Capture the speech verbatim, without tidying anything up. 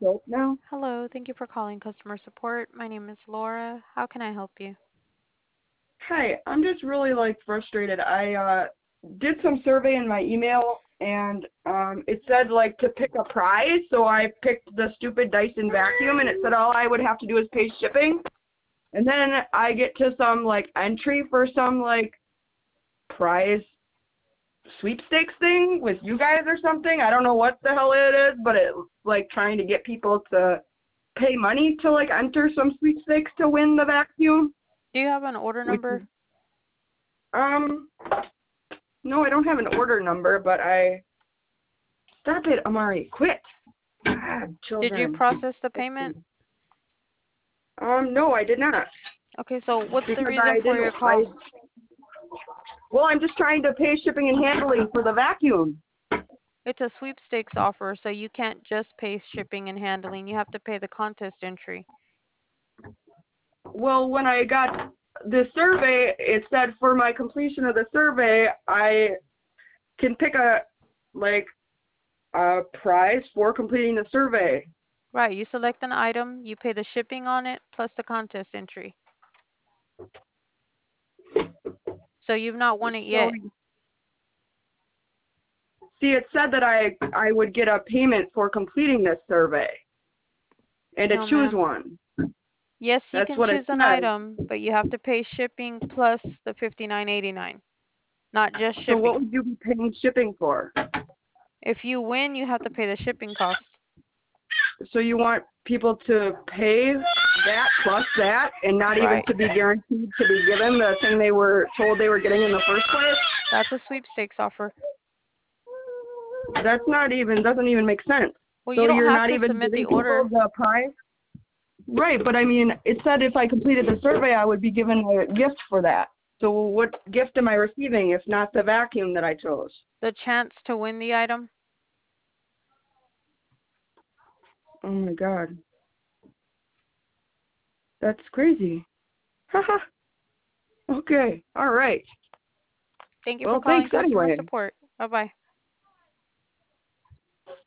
soap now. Hello, thank you for calling customer support. My name is Laura. How can I help you? Hi, I'm just really like frustrated. I uh did some survey in my email and um it said like to pick a prize, so I picked the stupid Dyson vacuum and it said all I would have to do is pay shipping. And then I get to some like entry for some like prize sweepstakes thing with you guys or something. I don't know what the hell it is, but it's like trying to get people to pay money to like enter some sweepstakes to win the vacuum. Do you have an order Which is, number? um, no, I don't have an order number, but I, stop it, Amari, quit. God, Did you children. process the payment? Um, no, I did not. Okay, so what's the Because reason I for didn't, your I, call? well, I'm just trying to pay shipping and handling for the vacuum. It's a sweepstakes offer, so you can't just pay shipping and handling. You have to pay the contest entry. Well, when I got the survey, it said for my completion of the survey, I can pick a, like, a prize for completing the survey. Right, you select an item, you pay the shipping on it, plus the contest entry. So you've not won it So, yet. see, it said that I, I would get a payment for completing this survey and to No, choose ma'am. one. Yes, you That's can what it choose an says. item, but you have to pay shipping plus the fifty-nine eighty-nine, not just So what shipping. would you be paying shipping for? If you win, you have to pay the shipping cost. So you want people to pay that plus that and not even Right. to be guaranteed to be given the thing they were told they were getting in the first place? That's a sweepstakes offer. That's not even, doesn't even make sense. Well, you So don't you're have not to even submit the giving people order. the prize? Right, but I mean, it said if I completed the survey, I would be given a gift for that. So what gift am I receiving if not the vacuum that I chose? The chance to win the item. Oh my God. That's crazy. Haha. Okay, all right. Thank you for Well, calling thanks customer anyway. support. Bye-bye.